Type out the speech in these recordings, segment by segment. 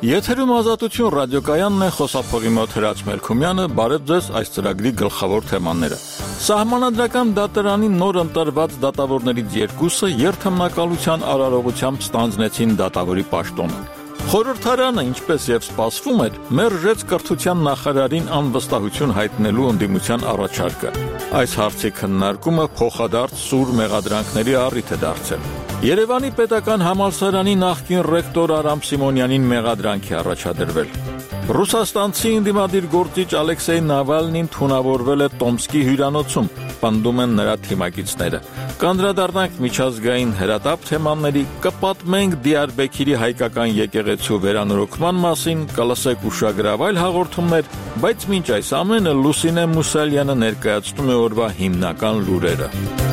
Եթերում ազատություն ռադիոկայանն է, խոսափողի մոտ Հրաչ Մելքումյանը, բարև ձեզ այս ծրագրի գլխավոր թեմաները։ Սահմանադրական դատարանի նոր ընտրված դատավորներից երկուսը երթմնակալության արարողությամբ ստանձնեցին դատավորի պաշտոնը։ Խորհրդարանը, ինչպես եւ սպասվում էր, մերժեց կրթության նախարարին անվստահություն հայտնելու ընդդիմության առաջարկը։ Այս հարցի քննարկումը փոխադարձ սուր մեղադրանքների առիթ է դարձել։ Երևանի պետական համալսարանի նախկին ռեկտոր Արամ Սիմոնյանին մեղադրանք է առաջադրվել։ Ռուսաստանցի ընդդիմադիր գործիչ Ալեքսեյ Նավալնին թունավորվել է Տոմսկի հյուրանոցում, պնդում են նրա թիմակիցները։ Կանդրադառնանք միջազգային հրատապ թեմաների, կպատմենք Դիարբեքիրի հայկական եկեղեցու վերանորոգման մասին, կլսեք ուշագրավ այլ հաղորդումներ, բայց մինչ այս ամենը Լուսինե Մուսալյանը ներկայացնում է օրվա հիմնական լուրերը։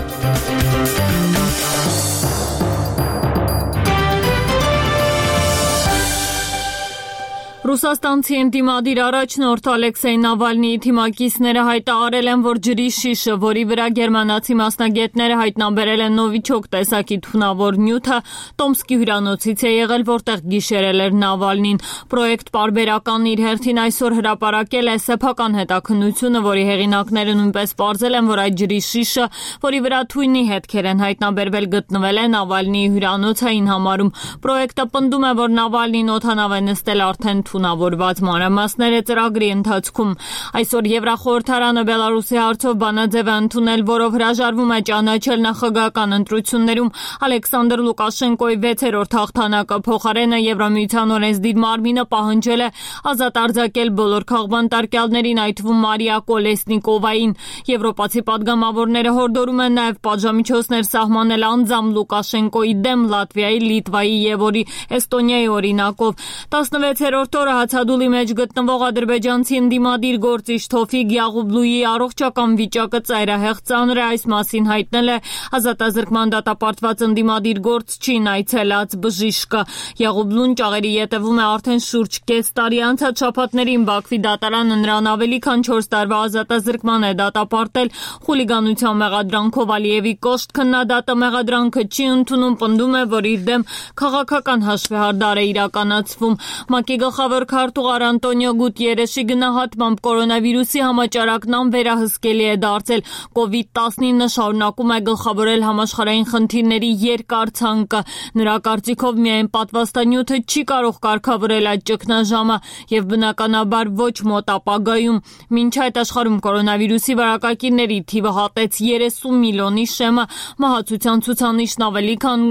Ռուսաստանցի ընդդիմադիր առաջնորդ Ալեքսեյ Նավալնիի թիմակիցները հայտարարել են, որ ջրի շիշը, որի վրա գերմանացի մասնագետները հայտնաբերել են նովիչոկ տեսակի թունավոր նյութը, Տոմսկի հյուրանոցից է եղել, որտեղ գիշերել էր Նավալնին։ Պրոյեկտ պարբերականն իր հերթին այսօր հրապարակել է սեփական հետաքննությունը, որի հեղինակները նույնպես պարզել են, որ այդ ջրի շիշը, որի վրա թույնի հետքեր են հայտնաբերվել, գտնվել է Նավալնիի հյուրանոցային համարում։ Պրոյեկտը պնդում է, որ Նավալնին օդանավ է նստել արդեն թունավորված մանրամասները ծրագրի ընթացքում։ Այսօր Եվրախորհրդարանը Բելարուսի հարցով բանաձև է ընդունել, որով հրաժարվում է ճանաչել նախագահական ընտրություններում Ալեքսանդր Լուկաշենկոյի 6-րդ հաղթանակը։ Փոխարենը Եվրամիության օրենսդիր մարմինը պահանջել է ազատ արձակել բոլոր քաղբանտարկյալներին, այդ թվում Մարիա Կոլեսնիկովային։ Եվրոպացի падգամավորները հորդորում են նաև պատժամիջոցներ սահմանել անձամբ Լուկաշենկոյի դեմ Լատվիայի, Լիտվայի եւ Էստոնիայի օրինակով։ 16-րդ օրը հացադուլի մեջ գտնվող ադրբեջանցի ընդդիմադիր գործիչ Թոֆիկ Յաղուբլուի առողջական վիճակը ծայրահեղ ծանր է, այս մասին հայտնել է ազատազրկման դատապարտված ընդդիմադիր գործչին այցելած բժիշկը։ Յաղուբլուն ճաղերի ետևում է արդեն շուրջ կես տարի, անցած շաբաթներին Բաքվի դատարանը նրան ավելի քան 4 տարվա ազատազրկման է դատապարտել խուլիգանության մեղադրանքով։ Ալիևի կոշտ քննադատը մեղադրանքը չի ընդունում, պնդում է, որ իր դեմ քաղաքական հաշվեհարդար է իրականացվում։ ՄԱԿ-ի գլխավոր քարտուղար Անտոնիո Գուտիերեշի գնահատմամբ կորոնավիրուսի համաճարակն անվերահսկելի է դարձել։ COVID-19 շարունակում է գլխավորել համաշխարհային խնդիրների երկար ցանկը։ Նրա կարծիքով միայն պատվաստանյութը չի կարող կարգավորել այդ ճգնաժամը եւ բնականաբար ոչ մոտ ապագայում։ Մինչ այդ աշխարհում կորոնավիրուսի վարակակիրների թիվը հատեց 30 միլիոնի շեմը, մահացության ցուցանիշն ավելի քան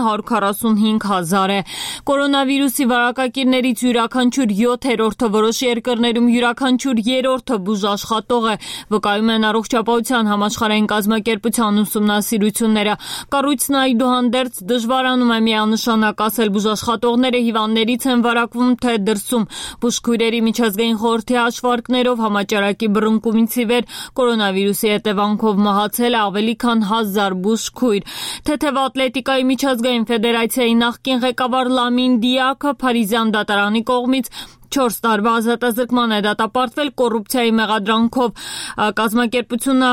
945,000 է։ Կորոնավիրուսի վարակակիրներից յուրաքանչյուր 7-րդը, որոշ երկրներում յուրաքանչյուր 3-րդը բուժաշխատող է, վկայում են առողջապահության համաշխարհային կազմակերպության ուսումնասիրությունները։ Կառույցն այդուհանդերձ դժվարանում է միանշանակ ասել բուժաշխատողները հիվանդներից են վարակվում, թե դրսում։ Բուժքույրերի միջազգային խորհրդի հաշվարկներով համաճարակի բռնկումից ի վեր կորոնավիրուսի հետևանքով մահացել է ավելի քան 1000 բուժքույր։ Թեթև ատլետիկայի միջազգային ֆեդերացիայի նախկին ղեկավար Լամին Դիակը Փարիզյան դատարանի կողմից 4 տարվա ազատազրկման է դատապարտվել կոռուպցիայի մեղադրանքով։ Կազմակերպությունը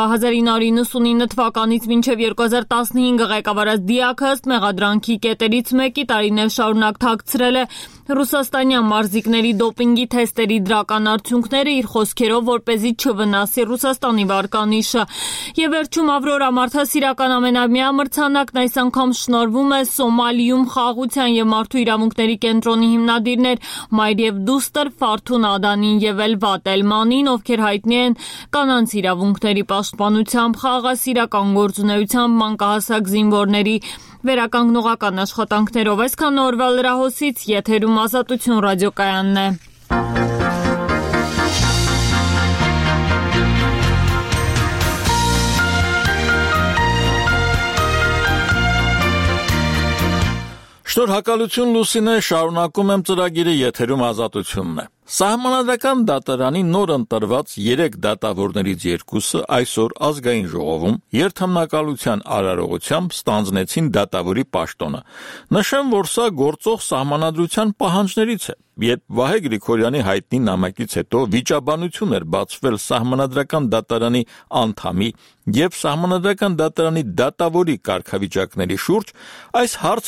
1999 թվականից մինչև 2015 ղեկավարած Դիակը ըստ մեղադրանքի կետերից մեկի տարիներ շարունակ թաքցրել է ռուսաստանյան մարզիկների դոպինգի թեստերի դրական արդյունքները, իր խոսքերով, որպեսզի չվնասի Ռուսաստանի վարկանիշը։ Եվ վերջում Ավրորա մարդասիրական ամենամյա մրցանակն այս անգամ շնորհվում է Սոմալիում խաղաղության եւ մարդու իրավունքների կենտրոնի հիմնադիրներ Մայրիև Դուստր, Ֆարթուն Ադանին եւ Էլվատ Էլմանին, ովքեր հայտնի են կանանց իրավունքների պաշտպանությամբ, խաղաղասիրական գործունեությամբ, մանկահասակ զինվորների վերականգնողական աշխատանքներով։ Այսքան օրվա լրահոսից եթերում ազատություն ռադիոկայանն է։ Շնորհակալություն Լուսինե, շարունակում եմ ծրագիրը, եթերում ազատությունն է։ Սահմանադրական դատարանի նոր ընտրված 3 դատավորներից երկուսը այսօր ազգային ժողովում երթմնակալության արարողությամբ ստանձնեցին դատավորի պաշտոնը։ Նշեմ, որ սա գործող սահմանադրության պահանջներից է։ Երբ Վահե Գրիգորյանի հայտնի նամակից հետո վիճաբանություն էր բացվել սահմանադրական դատարանի անդամի եւ սահմանադրական դատարանի դատավորի կարգավիճակների շուրջ, այս հարցը